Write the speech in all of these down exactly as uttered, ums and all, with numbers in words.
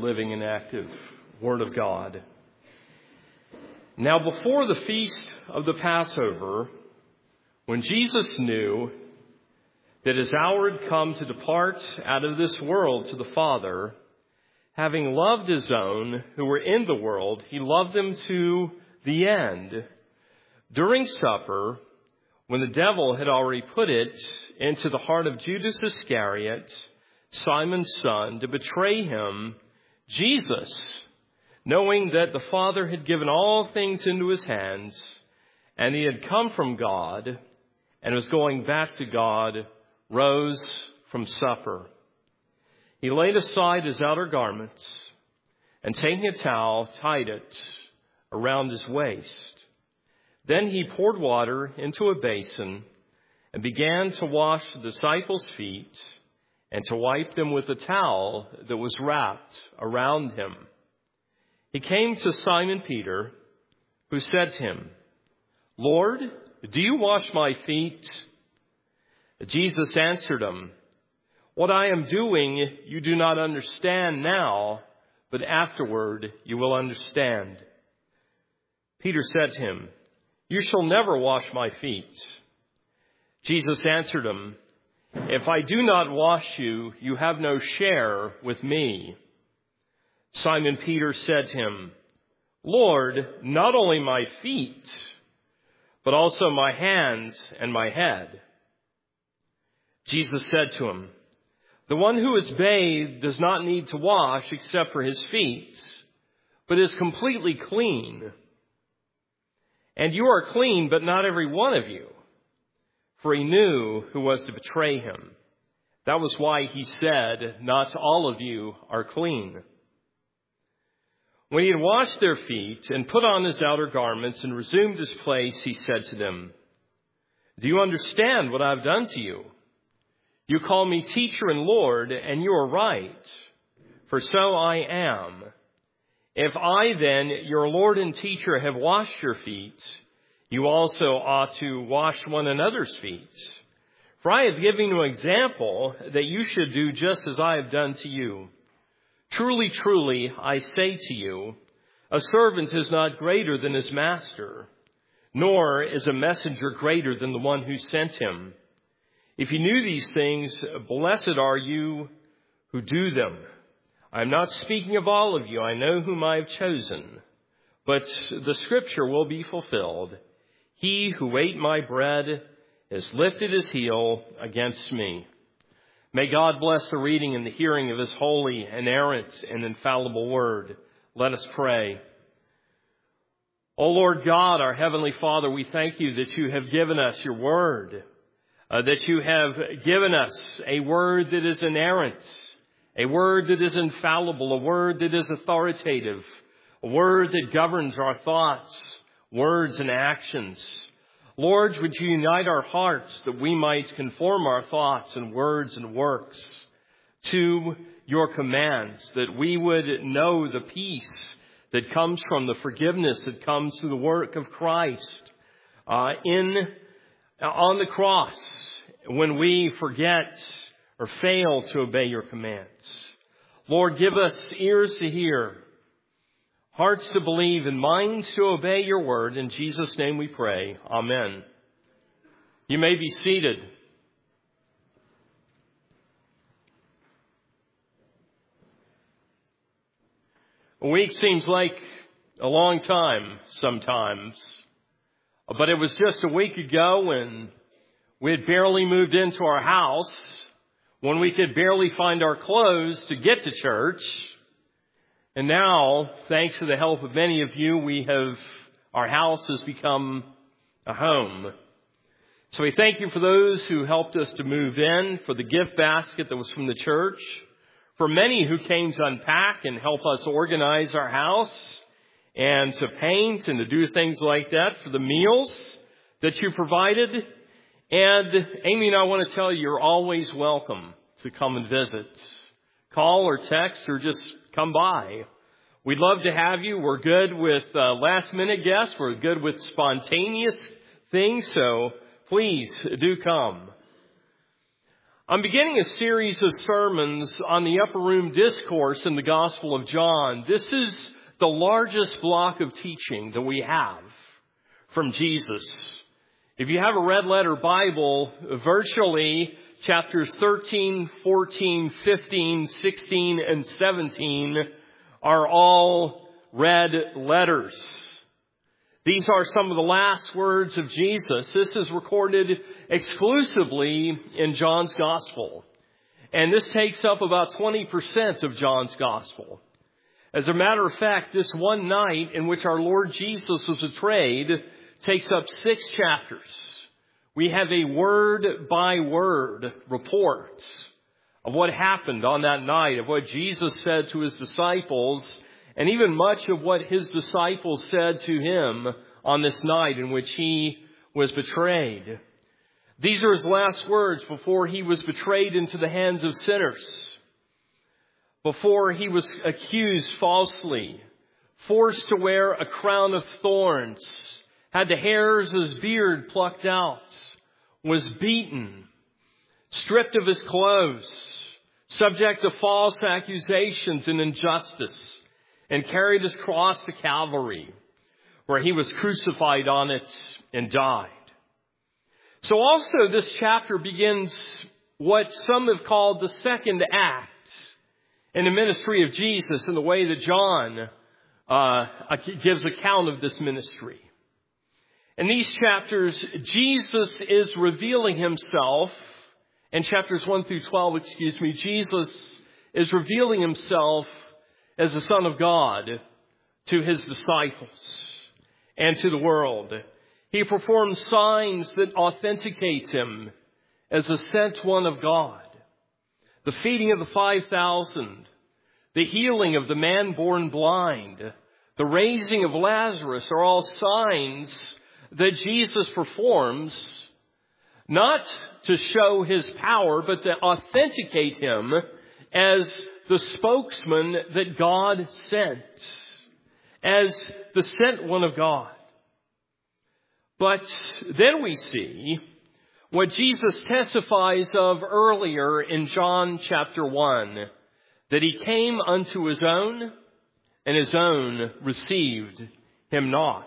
living and active Word of God. Now, before the feast of the Passover, when Jesus knew that his hour had come to depart out of this world to the Father, having loved his own who were in the world, he loved them to the end. During supper, when the devil had already put it into the heart of Judas Iscariot, Simon's son, to betray him, Jesus, knowing that the Father had given all things into his hands, and he had come from God and was going back to God, rose from supper. He laid aside his outer garments, and taking a towel, tied it around his waist. Then he poured water into a basin and began to wash the disciples' feet and to wipe them with a towel that was wrapped around him. He came to Simon Peter, who said to him, "Lord, do you wash my feet?" Jesus answered him, "What I am doing you do not understand now, but afterward you will understand." Peter said to him, "You shall never wash my feet." Jesus answered him, "If I do not wash you, you have no share with me." Simon Peter said to him, "Lord, not only my feet, but also my hands and my head." Jesus said to him, "The one who is bathed does not need to wash except for his feet, but is completely clean. And you are clean, but not every one of you." For he knew who was to betray him. That was why he said, "Not all of you are clean." When he had washed their feet and put on his outer garments and resumed his place, he said to them, "Do you understand what I have done to you? You call me teacher and Lord, and you are right, for so I am. If I then, your Lord and teacher, have washed your feet, you also ought to wash one another's feet. For I have given you an example that you should do just as I have done to you. Truly, truly, I say to you, a servant is not greater than his master, nor is a messenger greater than the one who sent him. If you knew these things, blessed are you who do them. I am not speaking of all of you. I know whom I have chosen. But the scripture will be fulfilled. He who ate my bread has lifted his heel against me." May God bless the reading and the hearing of his holy, inerrant, and infallible word. Let us pray. O Lord God, our heavenly Father, we thank you that you have given us your word, uh, that you have given us a word that is inerrant, a word that is infallible, a word that is authoritative, a word that governs our thoughts, words, and actions. Lord, would you unite our hearts that we might conform our thoughts and words and works to your commands, that we would know the peace that comes from the forgiveness that comes through the work of Christ uh, in on the cross when we forget or fail to obey your commands. Lord, give us ears to hear, hearts to believe, and minds to obey your word. In Jesus' name we pray. Amen. You may be seated. A week seems like a long time sometimes, but it was just a week ago when we had barely moved into our house, when we could barely find our clothes to get to church. And now, thanks to the help of many of you, we have, our house has become a home. So we thank you for those who helped us to move in, for the gift basket that was from the church, for many who came to unpack and help us organize our house, and to paint and to do things like that, for the meals that you provided. And Amy and I want to tell you, you're always welcome to come and visit. Call or text or just come by. We'd love to have you. We're good with uh, last minute guests. We're good with spontaneous things. So please do come. I'm beginning a series of sermons on the Upper Room Discourse in the Gospel of John. This is the largest block of teaching that we have from Jesus. If you have a red letter Bible, virtually chapters thirteen, fourteen, fifteen, sixteen, and seventeen are all red letters. These are some of the last words of Jesus. This is recorded exclusively in John's Gospel. And this takes up about twenty percent of John's Gospel. As a matter of fact, this one night in which our Lord Jesus was betrayed takes up six chapters. We have a word-by-word report of what happened on that night, of what Jesus said to his disciples, and even much of what his disciples said to him on this night in which he was betrayed. These are his last words before he was betrayed into the hands of sinners, before he was accused falsely, forced to wear a crown of thorns, had the hairs of his beard plucked out, was beaten, stripped of his clothes, subject to false accusations and injustice, and carried his cross to Calvary, where he was crucified on it and died. So also this chapter begins what some have called the second act in the ministry of Jesus, in the way that John uh, gives account of this ministry. In these chapters, Jesus is revealing himself. In chapters one through twelve, excuse me, Jesus is revealing himself as the Son of God to his disciples and to the world. He performs signs that authenticate him as the sent one of God. The feeding of the five thousand, the healing of the man born blind, the raising of Lazarus are all signs that Jesus performs, not to show his power, but to authenticate him as the spokesman that God sent, as the sent one of God. But then we see what Jesus testifies of earlier in John chapter one, that he came unto his own, and his own received him not.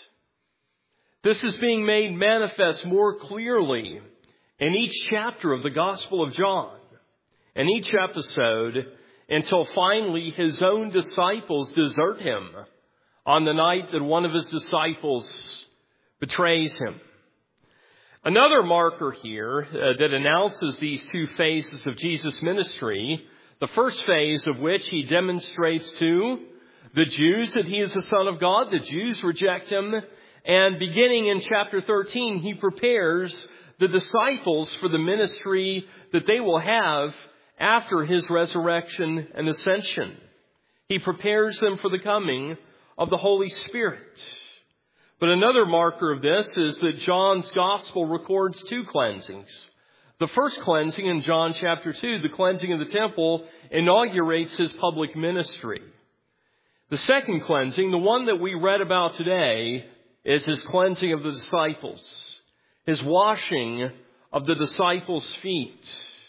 This is being made manifest more clearly in each chapter of the Gospel of John, in each episode, until finally his own disciples desert him on the night that one of his disciples betrays him. Another marker here uh, that announces these two phases of Jesus' ministry, the first phase of which he demonstrates to the Jews that he is the Son of God. The Jews reject him. And beginning in chapter thirteen, he prepares the disciples for the ministry that they will have after his resurrection and ascension. He prepares them for the coming of the Holy Spirit. But another marker of this is that John's gospel records two cleansings. The first cleansing in John chapter two, the cleansing of the temple, inaugurates his public ministry. The second cleansing, the one that we read about today, is his cleansing of the disciples, his washing of the disciples' feet,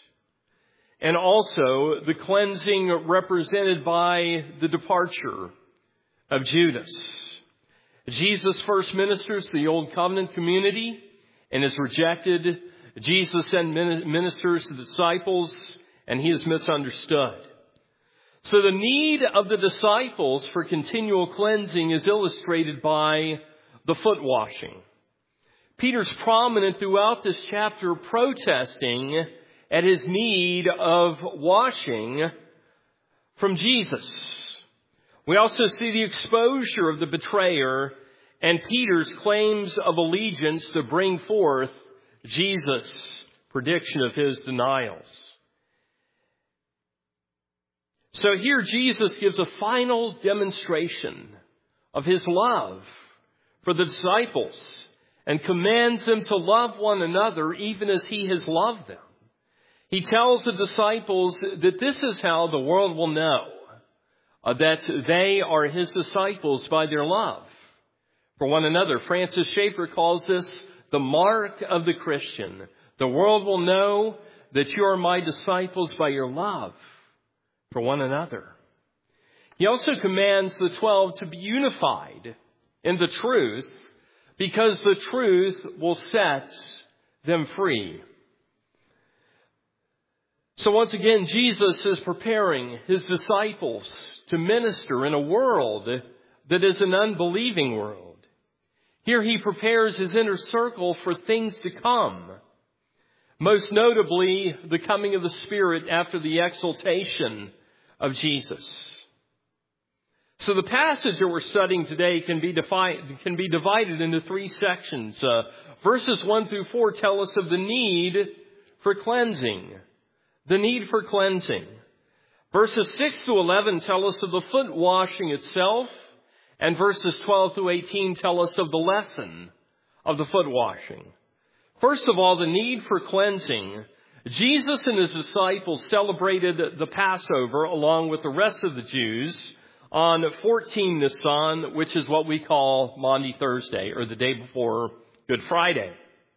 and also the cleansing represented by the departure of Judas. Jesus first ministers to the Old Covenant community and is rejected. Jesus then ministers to the disciples, and he is misunderstood. So the need of the disciples for continual cleansing is illustrated by the foot washing. Peter's prominent throughout this chapter, protesting at his need of washing from Jesus. We also see the exposure of the betrayer and Peter's claims of allegiance to bring forth Jesus' prediction of his denials. So here Jesus gives a final demonstration of his love for the disciples and commands them to love one another even as he has loved them. He tells the disciples that this is how the world will know uh, that they are his disciples, by their love for one another. Francis Schaeffer calls this the mark of the Christian. The world will know that you are my disciples by your love for one another. He also commands the twelve to be unified in the truth, because the truth will set them free. So once again, Jesus is preparing his disciples to minister in a world that is an unbelieving world. Here he prepares his inner circle for things to come. Most notably, the coming of the Spirit after the exaltation of Jesus. So the passage that we're studying today can be, defi- can be divided into three sections. Uh, verses one through four tell us of the need for cleansing. The need for cleansing. Verses six through eleven tell us of the foot washing itself. And verses twelve through eighteen tell us of the lesson of the foot washing. First of all, the need for cleansing. Jesus and his disciples celebrated the Passover along with the rest of the Jews on fourteen Nisan, which is what we call Maundy Thursday, or the day before Good Friday.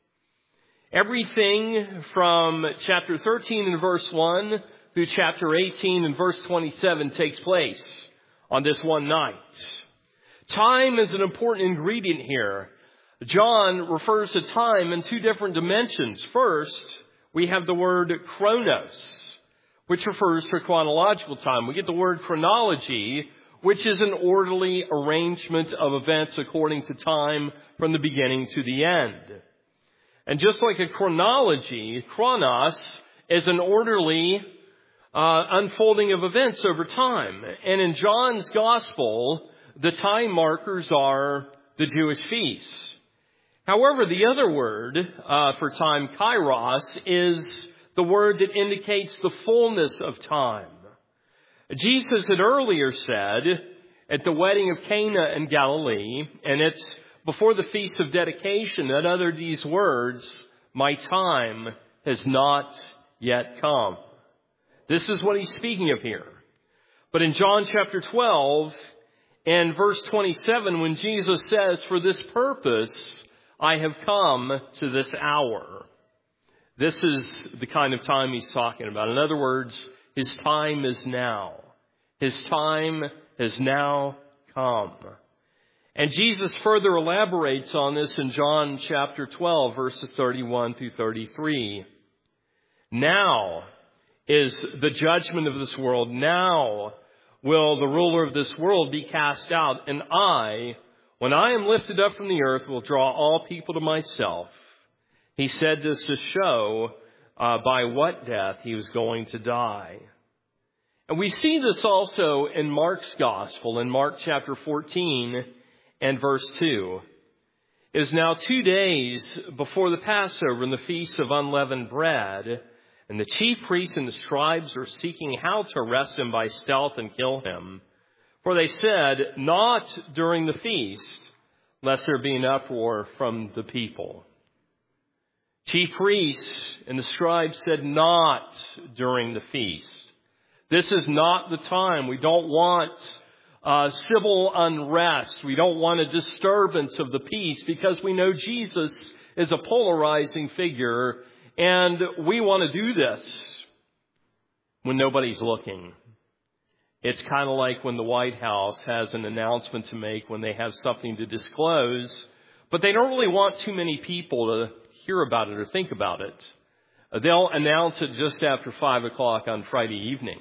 Everything from chapter thirteen and verse one through chapter eighteen and verse twenty-seven takes place on this one night. Time is an important ingredient here. John refers to time in two different dimensions. First, we have the word chronos, which refers to chronological time. We get the word chronology, which is an orderly arrangement of events according to time from the beginning to the end. And just like a chronology, chronos is an orderly uh, unfolding of events over time. And in John's gospel, the time markers are the Jewish feasts. However, the other word uh, for time, kairos, is the word that indicates the fullness of time. Jesus had earlier said at the wedding of Cana in Galilee, and it's before the Feast of Dedication, that uttered these words, "My time has not yet come." This is what he's speaking of here. But in John chapter twelve and verse twenty-seven, when Jesus says, "For this purpose I have come to this hour," this is the kind of time he's talking about. In other words, his time is now. His time has now come. And Jesus further elaborates on this in John chapter twelve, verses thirty-one through thirty-three. Now is the judgment of this world. Now will the ruler of this world be cast out. And I, when I am lifted up from the earth, will draw all people to myself. He said this to show uh, by what death he was going to die. And we see this also in Mark's gospel, in Mark chapter fourteen and verse two. It is now two days before the Passover and the Feast of Unleavened Bread, and the chief priests and the scribes are seeking how to arrest him by stealth and kill him. For they said, "Not during the feast, lest there be an uproar from the people." Chief priests and the scribes said, "Not during the feast." This is not the time. We don't want uh, civil unrest. We don't want a disturbance of the peace, because we know Jesus is a polarizing figure, and we want to do this when nobody's looking. It's kind of like when the White House has an announcement to make when they have something to disclose, but they don't really want too many people to hear about it or think about it. They'll announce it just after five o'clock on Friday evening.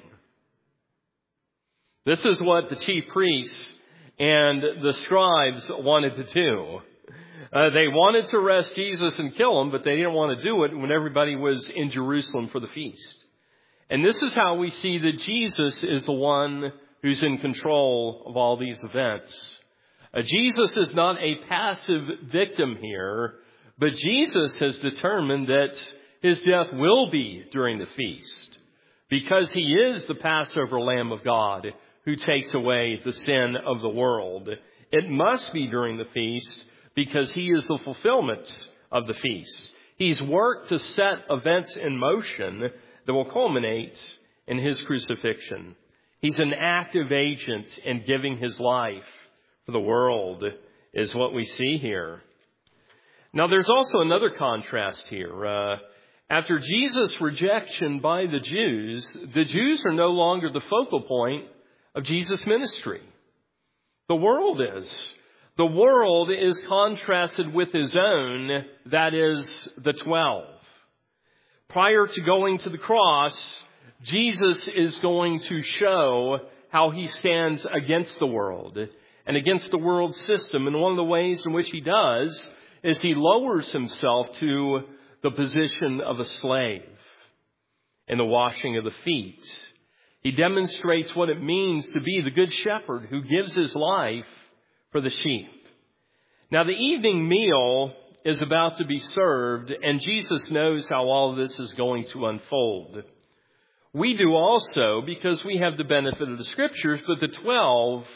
This is what the chief priests and the scribes wanted to do. Uh, they wanted to arrest Jesus and kill him, but they didn't want to do it when everybody was in Jerusalem for the feast. And this is how we see that Jesus is the one who's in control of all these events. Uh, Jesus is not a passive victim here, but Jesus has determined that his death will be during the feast, because he is the Passover Lamb of God who takes away the sin of the world. It must be during the feast because he is the fulfillment of the feast. He's worked to set events in motion that will culminate in his crucifixion. He's an active agent in giving his life for the world, is what we see here. Now, there's also another contrast here. Uh, After Jesus' rejection by the Jews, the Jews are no longer the focal point of Jesus' ministry. The world is. The world is contrasted with his own, that is, the twelve. Prior to going to the cross, Jesus is going to show how he stands against the world and against the world system. And one of the ways in which he does is he lowers himself to the position of a slave in the washing of the feet. He demonstrates what it means to be the good shepherd who gives his life for the sheep. Now, the evening meal is about to be served, and Jesus knows how all of this is going to unfold. We do also, because we have the benefit of the Scriptures, but the twelve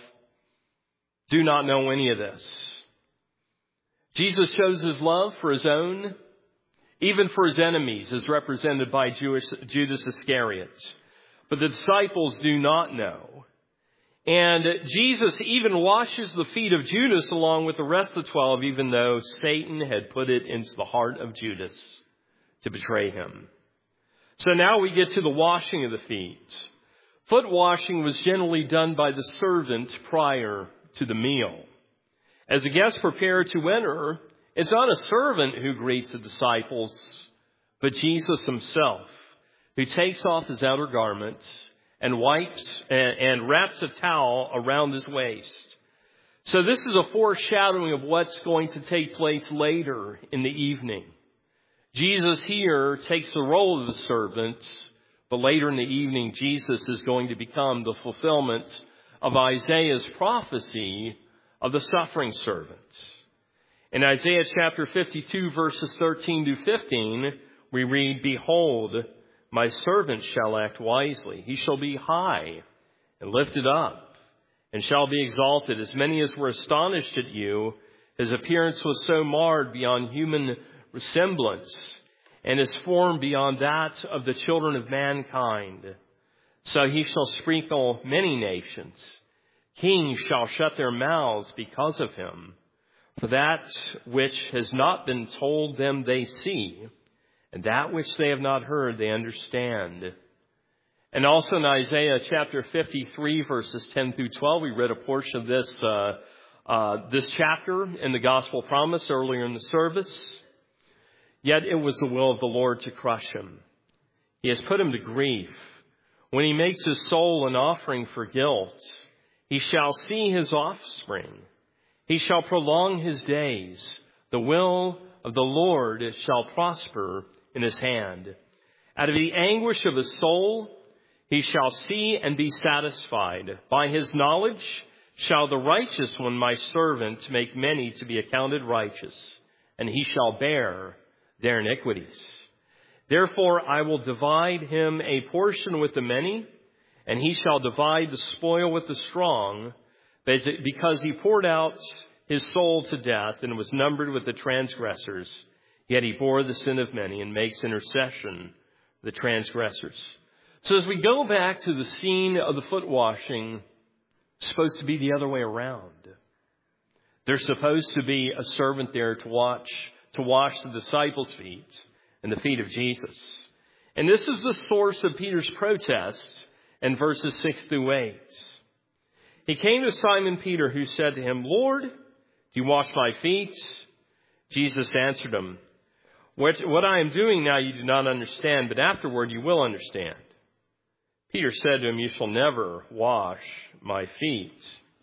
do not know any of this. Jesus shows his love for his own, even for his enemies, as represented by Jewish, Judas Iscariot. But the disciples do not know. And Jesus even washes the feet of Judas along with the rest of the twelve, even though Satan had put it into the heart of Judas to betray him. So now we get to the washing of the feet. Foot washing was generally done by the servant prior to the meal. As the guests prepare to enter, it's not a servant who greets the disciples, but Jesus himself, who takes off his outer garment and wipes and, and wraps a towel around his waist. So this is a foreshadowing of what's going to take place later in the evening. Jesus here takes the role of the servant, but later in the evening, Jesus is going to become the fulfillment of Isaiah's prophecy of the suffering servant. In Isaiah chapter fifty-two, verses thirteen to fifteen, we read, "Behold, my servant shall act wisely. He shall be high and lifted up, and shall be exalted. As many as were astonished at you, his appearance was so marred beyond human resemblance, and his form beyond that of the children of mankind. So he shall sprinkle many nations. Kings shall shut their mouths because of him. For that which has not been told them they see, and that which they have not heard they understand." And also in Isaiah chapter fifty-three, verses ten through twelve, we read a portion of this uh, uh, this chapter in the gospel promise earlier in the service. "Yet it was the will of the Lord to crush him. He has put him to grief. When he makes his soul an offering for guilt, he shall see his offspring. He shall prolong his days. The will of the Lord shall prosper in his hand. Out of the anguish of his soul, he shall see and be satisfied. By his knowledge shall the righteous one, my servant, make many to be accounted righteous, and he shall bear their iniquities. Therefore I will divide him a portion with the many, and he shall divide the spoil with the strong, because he poured out his soul to death and was numbered with the transgressors. Yet he bore the sin of many and makes intercession for the transgressors." So as we go back to the scene of the foot washing, it's supposed to be the other way around. There's supposed to be a servant there to watch, to wash the disciples' feet and the feet of Jesus. And this is the source of Peter's protest in verses six through eight. "He came to Simon Peter, who said to him, 'Lord, do you wash my feet?' Jesus answered him, what, what I am doing now you do not understand, but afterward you will understand." Peter said to him, "You shall never wash my feet."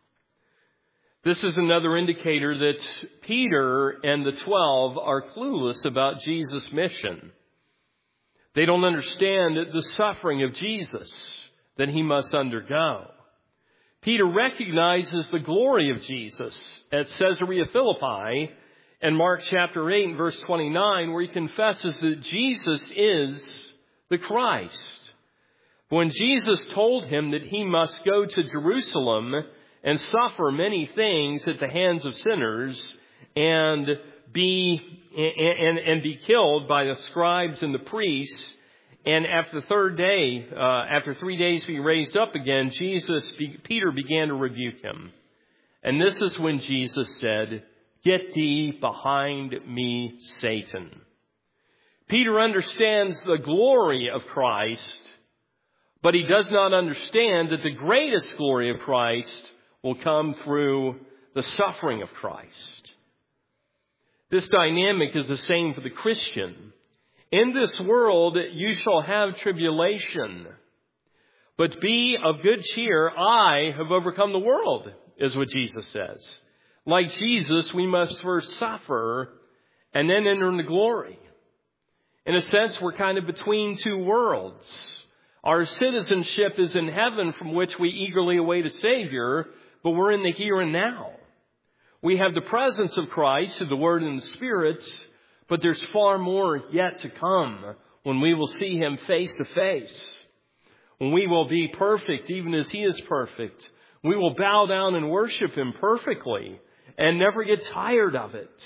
This is another indicator that Peter and the twelve are clueless about Jesus' mission. They don't understand the suffering of Jesus that he must undergo. Peter recognizes the glory of Jesus at Caesarea Philippi in Mark chapter eight and verse twenty-nine, where he confesses that Jesus is the Christ. When Jesus told him that he must go to Jerusalem and suffer many things at the hands of sinners and be and, and be killed by the scribes and the priests, and after the third day, uh, after three days be raised up again, Jesus, Peter began to rebuke him. And this is when Jesus said, "Get thee behind me, Satan." Peter understands the glory of Christ, but he does not understand that the greatest glory of Christ will come through the suffering of Christ. This dynamic is the same for the Christian. In this world you shall have tribulation, but be of good cheer. I have overcome the world, is what Jesus says. Like Jesus, we must first suffer and then enter into glory. In a sense, we're kind of between two worlds. Our citizenship is in heaven, from which we eagerly await a Savior, but we're in the here and now. We have the presence of Christ, the Word and the Spirit, but there's far more yet to come when we will see Him face to face. When we will be perfect, even as He is perfect. We will bow down and worship Him perfectly and never get tired of it.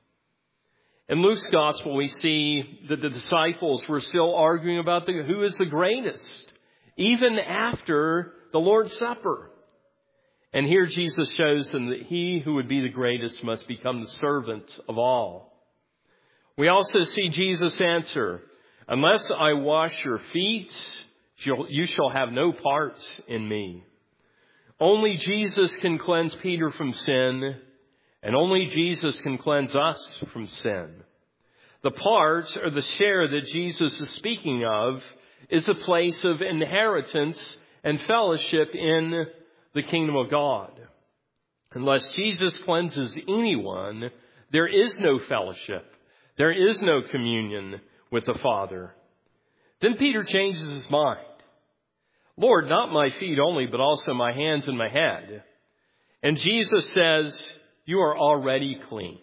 In Luke's gospel, we see that the disciples were still arguing about the, who is the greatest, even after the Lord's Supper. And here Jesus shows them that he who would be the greatest must become the servant of all. We also see Jesus answer, unless I wash your feet, you shall have no part in me. Only Jesus can cleanse Peter from sin, and only Jesus can cleanse us from sin. The part, or the share that Jesus is speaking of, is a place of inheritance and fellowship in the kingdom of God. Unless Jesus cleanses anyone, there is no fellowship. There is no communion with the Father. Then Peter changes his mind. Lord, not my feet only, but also my hands and my head. And Jesus says, you are already clean.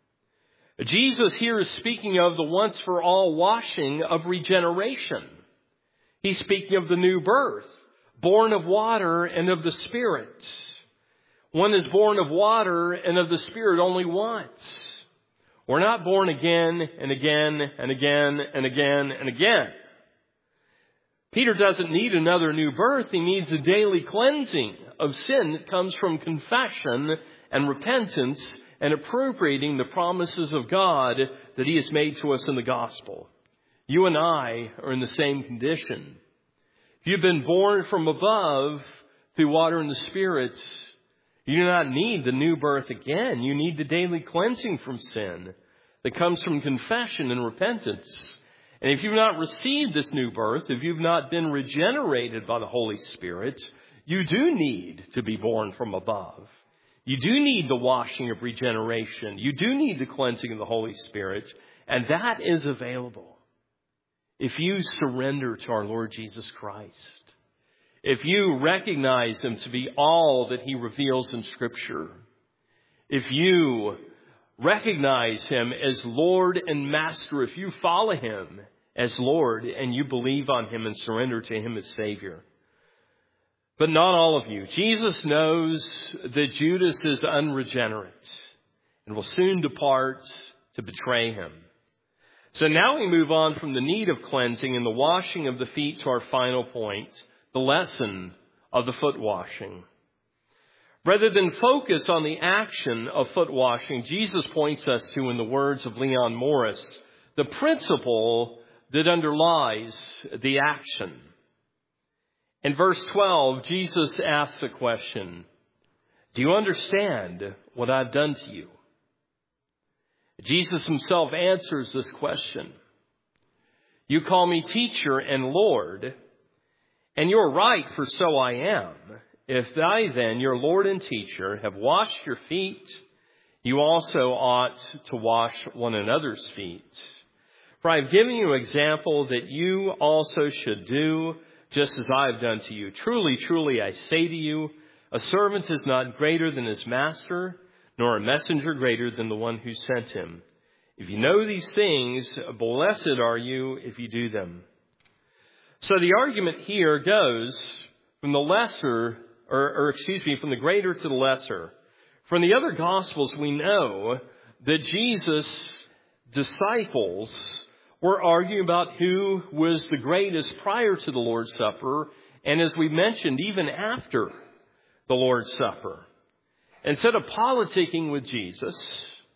Jesus here is speaking of the once for all washing of regeneration. He's speaking of the new birth, born of water and of the Spirit. One is born of water and of the Spirit only once. We're not born again and again and again and again and again. Peter doesn't need another new birth. He needs a daily cleansing of sin that comes from confession and repentance and appropriating the promises of God that He has made to us in the gospel. You and I are in the same condition. If you've been born from above through water and the Spirit, you do not need the new birth again. You need the daily cleansing from sin that comes from confession and repentance. And if you've not received this new birth, if you've not been regenerated by the Holy Spirit, you do need to be born from above. You do need the washing of regeneration. You do need the cleansing of the Holy Spirit. And that is available if you surrender to our Lord Jesus Christ. If you recognize Him to be all that He reveals in Scripture. If you recognize Him as Lord and Master. If you follow Him as Lord and you believe on Him and surrender to Him as Savior. But not all of you. Jesus knows that Judas is unregenerate and will soon depart to betray Him. So now we move on from the need of cleansing and the washing of the feet to our final point, the lesson of the foot washing. Rather than focus on the action of foot washing, Jesus points us to, in the words of Leon Morris, the principle that underlies the action. In verse twelve, Jesus asks the question, do you understand what I've done to you? Jesus Himself answers this question. You call me teacher and Lord, and you're right, for so I am. If I then, your Lord and teacher, have washed your feet, you also ought to wash one another's feet. For I have given you an example that you also should do, just as I have done to you. Truly, truly, I say to you, a servant is not greater than his master, nor a messenger greater than the one who sent him. If you know these things, blessed are you if you do them. So the argument here goes from the lesser, or, or excuse me, from the greater to the lesser. From the other Gospels, we know that Jesus' disciples were arguing about who was the greatest prior to the Lord's Supper, and as we mentioned, even after the Lord's Supper. Instead of politicking with Jesus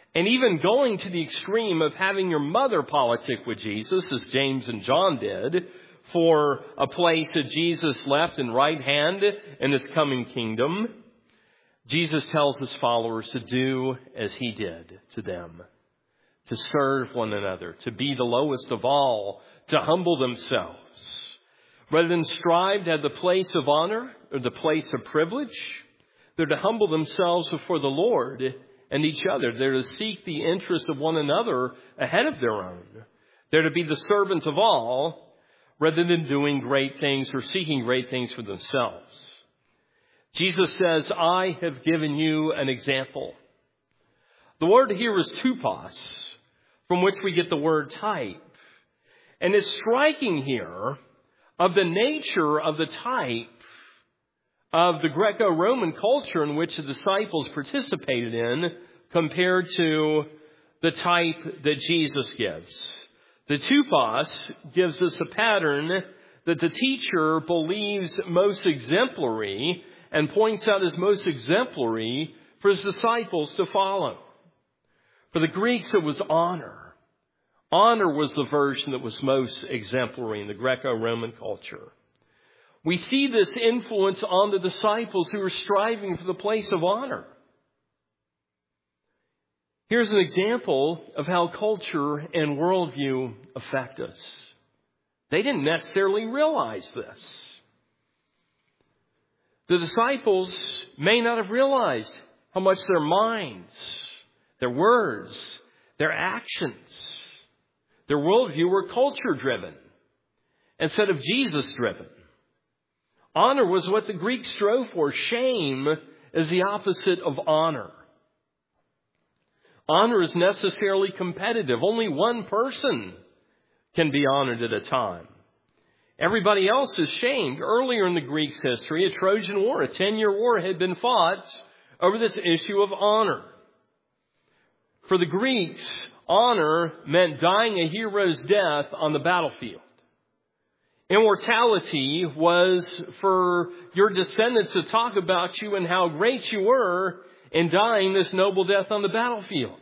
And even going to the extreme of having your mother politic with Jesus, as James and John did, for a place that Jesus left in right hand in his coming kingdom. Jesus tells his followers to do as he did to them, to serve one another, to be the lowest of all, to humble themselves. Rather than strive to have the place of honor or the place of privilege, they're to humble themselves before the Lord and each other. They're to seek the interests of one another ahead of their own. They're to be the servants of all rather than doing great things or seeking great things for themselves. Jesus says, I have given you an example. The word here is tupos, from which we get the word type. And it's striking here of the nature of the type of the Greco-Roman culture in which the disciples participated in compared to the type that Jesus gives. The tupos gives us a pattern that the teacher believes most exemplary and points out as most exemplary for his disciples to follow. For the Greeks, it was honor. Honor was the version that was most exemplary in the Greco-Roman culture. We see this influence on the disciples who are striving for the place of honor. Here's an example of how culture and worldview affect us. They didn't necessarily realize this. The disciples may not have realized how much their minds, their words, their actions, their worldview were culture-driven instead of Jesus-driven. Honor was what the Greeks strove for. Shame is the opposite of honor. Honor is necessarily competitive. Only one person can be honored at a time. Everybody else is shamed. Earlier in the Greeks' history, a Trojan War, a ten-year war had been fought over this issue of honor. For the Greeks, honor meant dying a hero's death on the battlefield. Immortality was for your descendants to talk about you and how great you were in dying this noble death on the battlefield.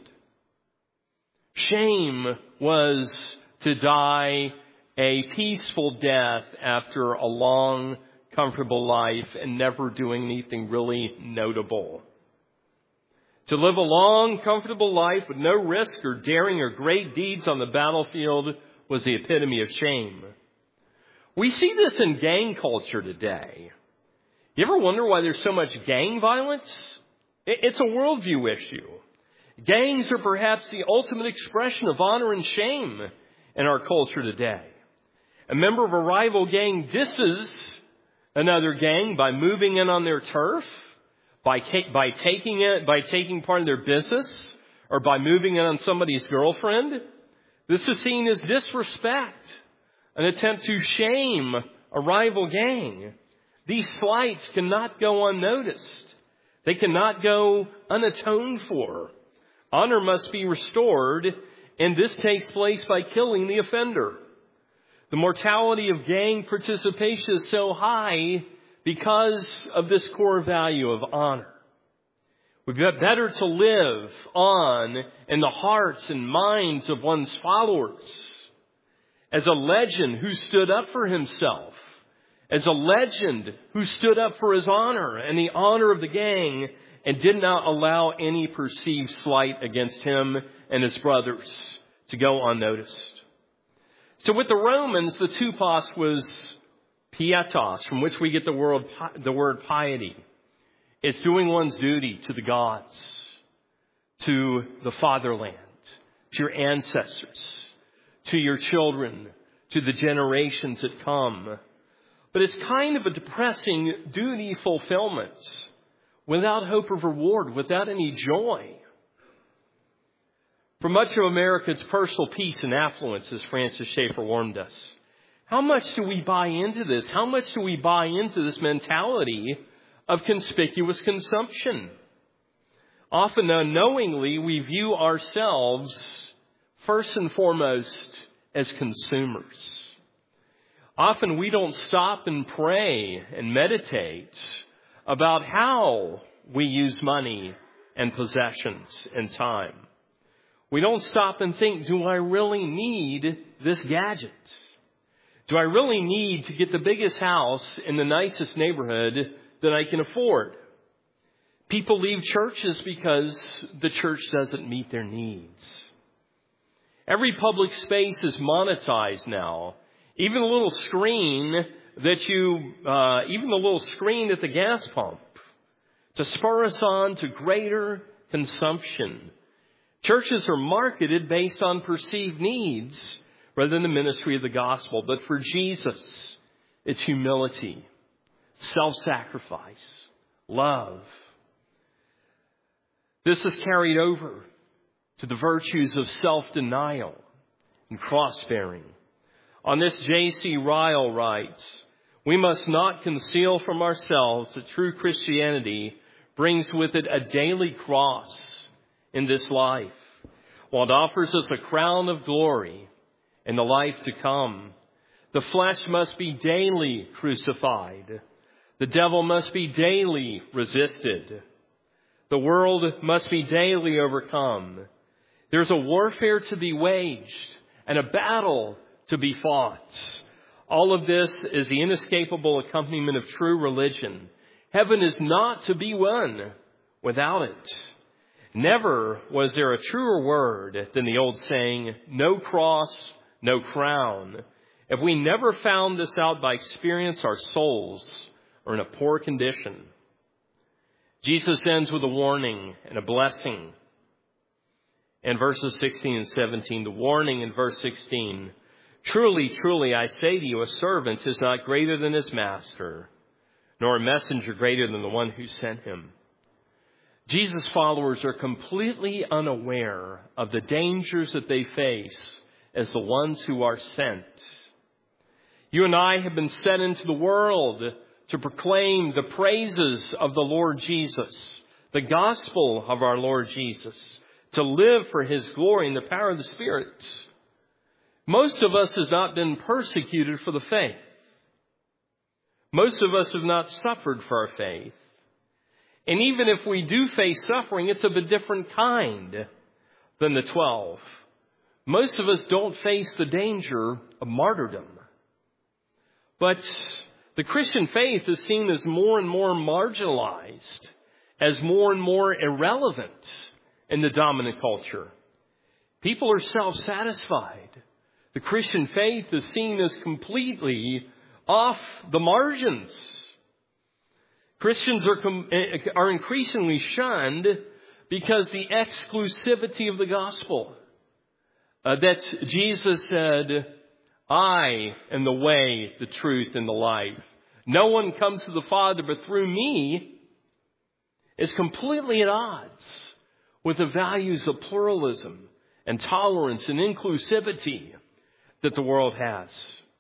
Shame was to die a peaceful death after a long, comfortable life and never doing anything really notable. To live a long, comfortable life with no risk or daring or great deeds on the battlefield was the epitome of shame. We see this in gang culture today. You ever wonder why there's so much gang violence? It's a worldview issue. Gangs are perhaps the ultimate expression of honor and shame in our culture today. A member of a rival gang disses another gang by moving in on their turf, by by taking it, by taking part in their business, or by moving in on somebody's girlfriend. This is seen as disrespect, an attempt to shame a rival gang. These slights cannot go unnoticed. They cannot go unatoned for. Honor must be restored, and this takes place by killing the offender. The mortality of gang participation is so high because of this core value of honor. We've got better to live on in the hearts and minds of one's followers as a legend who stood up for himself, as a legend who stood up for his honor and the honor of the gang and did not allow any perceived slight against him and his brothers to go unnoticed. So with the Romans, the tupos was pietas, from which we get the word, the word piety. It's doing one's duty to the gods, to the fatherland, to your ancestors, to your children, to the generations that come. But it's kind of a depressing duty fulfillment without hope of reward, without any joy. For much of America, it's personal peace and affluence, as Francis Schaeffer warned us. How much do we buy into this? How much do we buy into this mentality of conspicuous consumption? Often unknowingly, we view ourselves first and foremost as consumers. Often we don't stop and pray and meditate about how we use money and possessions and time. We don't stop and think, do I really need this gadget? Do I really need to get the biggest house in the nicest neighborhood that I can afford? People leave churches because the church doesn't meet their needs. Every public space is monetized now. Even the little screen that you, uh, even the little screen at the gas pump, to spur us on to greater consumption. Churches are marketed based on perceived needs rather than the ministry of the gospel. But for Jesus, it's humility, self-sacrifice, love. This is carried over to the virtues of self-denial and cross-bearing. On this, J C Ryle writes, we must not conceal from ourselves that true Christianity brings with it a daily cross in this life, while it offers us a crown of glory in the life to come. The flesh must be daily crucified. The devil must be daily resisted. The world must be daily overcome. There's a warfare to be waged and a battle to be fought. All of this is the inescapable accompaniment of true religion. Heaven is not to be won without it. Never was there a truer word than the old saying, no cross, no crown. If we never found this out by experience, our souls are in a poor condition. Jesus ends with a warning and a blessing. In verses sixteen and seventeen, the warning in verse sixteen, truly, truly, I say to you, a servant is not greater than his master, nor a messenger greater than the one who sent him. Jesus' followers are completely unaware of the dangers that they face as the ones who are sent. You and I have been sent into the world to proclaim the praises of the Lord Jesus, the gospel of our Lord Jesus, to live for his glory in the power of the Spirit. Most of us has not been persecuted for the faith. Most of us have not suffered for our faith. And even if we do face suffering, it's of a different kind than the twelve. Most of us don't face the danger of martyrdom. But the Christian faith is seen as more and more marginalized, as more and more irrelevant in the dominant culture. People are self-satisfied. The Christian faith is seen as completely off the margins. Christians are, are increasingly shunned because the exclusivity of the gospel. Uh, that Jesus said, I am the way, the truth, and the life. No one comes to the Father but through me, is completely at odds with the values of pluralism and tolerance and inclusivity that the world has.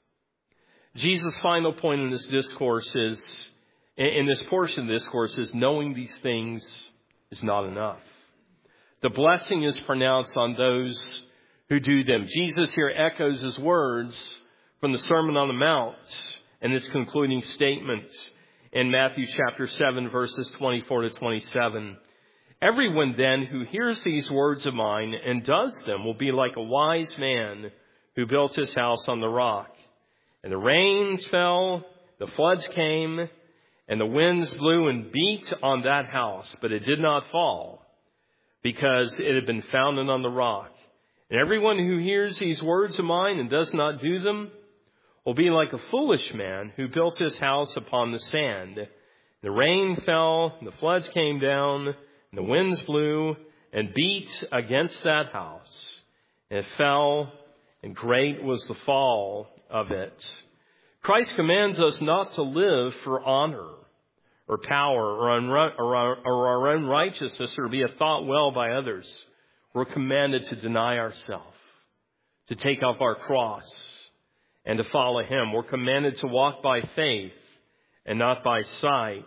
Jesus' final point in this discourse is, in this portion of the discourse, is knowing these things is not enough. The blessing is pronounced on those who do them. Jesus here echoes his words from the Sermon on the Mount and its concluding statement in Matthew chapter seven, verses twenty-four to twenty-seven. Everyone then who hears these words of mine and does them will be like a wise man who built his house on the rock. And the rains fell, the floods came, and the winds blew and beat on that house, but it did not fall, because it had been founded on the rock. And everyone who hears these words of mine and does not do them will be like a foolish man who built his house upon the sand. The rain fell, and the floods came down, and the winds blew and beat against that house. And it fell, and great was the fall of it. Christ commands us not to live for honor or power or, unri- or, our, or our own righteousness or be thought well by others. We're commanded to deny ourselves, to take up our cross, and to follow him. We're commanded to walk by faith and not by sight,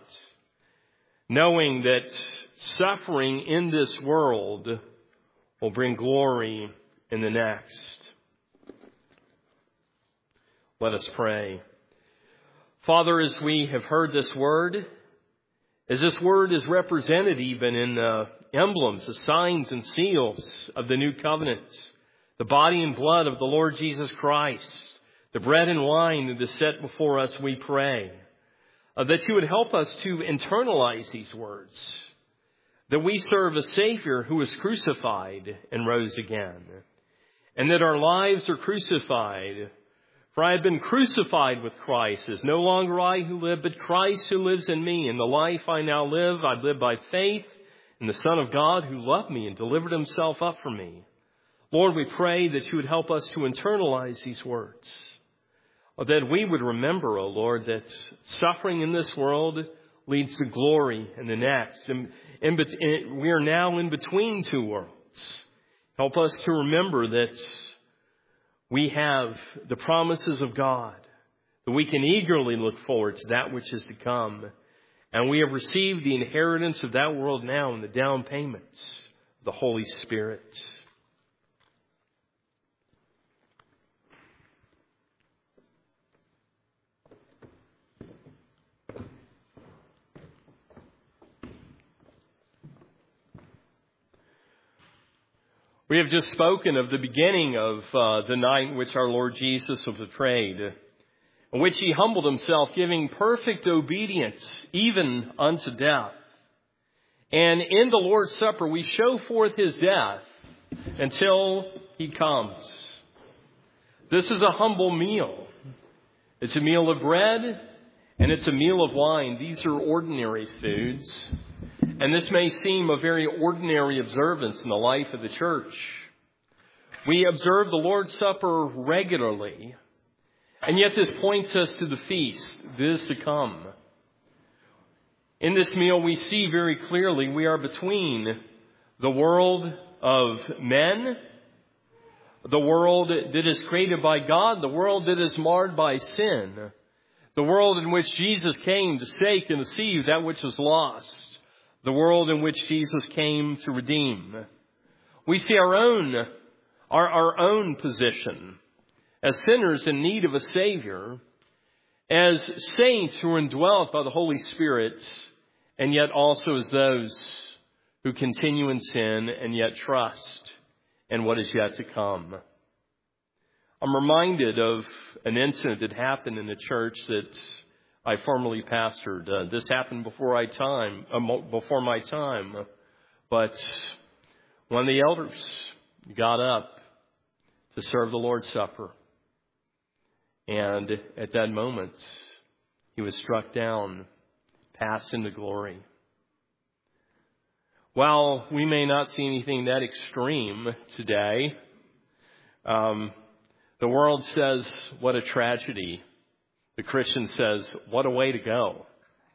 knowing that suffering in this world will bring glory in the next. Let us pray. Father, as we have heard this word, as this word is represented even in the emblems, the signs and seals of the new covenant, the body and blood of the Lord Jesus Christ, the bread and wine that is set before us, we pray uh, that you would help us to internalize these words, that we serve a Savior who was crucified and rose again, and that our lives are crucified. For I have been crucified with Christ. It is no longer I who live, but Christ who lives in me. In the life I now live, I live by faith in the Son of God who loved me and delivered himself up for me. Lord, we pray that you would help us to internalize these words, that we would remember, O Lord, that suffering in this world leads to glory in the next. And in, in, we are now in between two worlds. Help us to remember that we have the promises of God, that we can eagerly look forward to that which is to come. And we have received the inheritance of that world now in the down payments of the Holy Spirit. We have just spoken of the beginning of uh, the night in which our Lord Jesus was betrayed, in which he humbled himself, giving perfect obedience even unto death. And in the Lord's Supper, we show forth his death until he comes. This is a humble meal. It's a meal of bread and it's a meal of wine. These are ordinary foods. And this may seem a very ordinary observance in the life of the church. We observe the Lord's Supper regularly, and yet this points us to the feast that is to come. In this meal, we see very clearly we are between the world of men, the world that is created by God, the world that is marred by sin, the world in which Jesus came to seek and to save that which is lost, the world in which Jesus came to redeem. We see our own, our, our own position as sinners in need of a Savior, as saints who are indwelt by the Holy Spirit, and yet also as those who continue in sin and yet trust in what is yet to come. I'm reminded of an incident that happened in the church that I formerly pastored. Uh, this happened before I time, uh, before my time. But one of the elders got up to serve the Lord's Supper. And at that moment, he was struck down, passed into glory. While we may not see anything that extreme today, um, the world says, what a tragedy. The Christian says, what a way to go.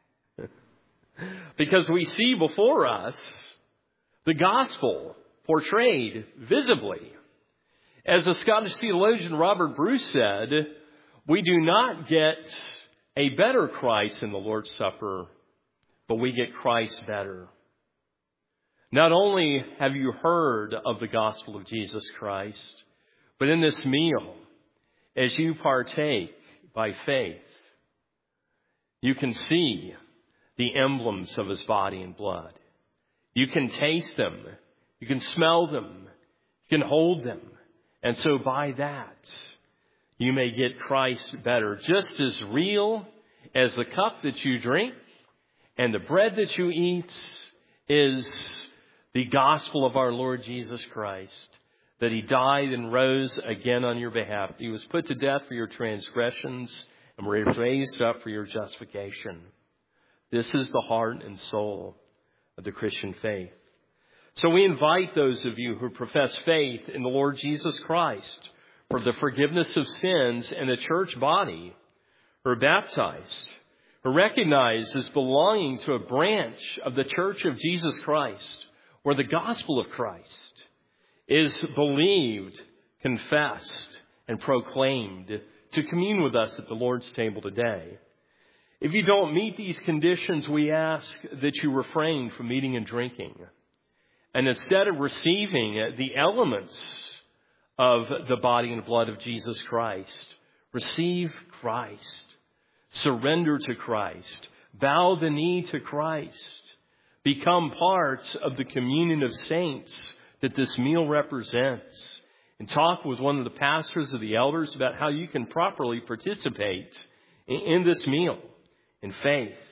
Because we see before us the gospel portrayed visibly. As the Scottish theologian Robert Bruce said, we do not get a better Christ in the Lord's Supper, but we get Christ better. Not only have you heard of the gospel of Jesus Christ, but in this meal, as you partake by faith, you can see the emblems of his body and blood. You can taste them. You can smell them. You can hold them. And so by that, you may get Christ better. Just as real as the cup that you drink and the bread that you eat is the gospel of our Lord Jesus Christ, that he died and rose again on your behalf. He was put to death for your transgressions and was raised up for your justification. This is the heart and soul of the Christian faith. So we invite those of you who profess faith in the Lord Jesus Christ for the forgiveness of sins and the church body, who are baptized, who recognize as belonging to a branch of the Church of Jesus Christ, where the gospel of Christ is believed, confessed, and proclaimed, to commune with us at the Lord's table today. If you don't meet these conditions, we ask that you refrain from eating and drinking. And instead of receiving the elements of the body and blood of Jesus Christ, receive Christ. Surrender to Christ. Bow the knee to Christ. Become parts of the communion of saints that this meal represents. And talk with one of the pastors or the elders about how you can properly participate in this meal in faith.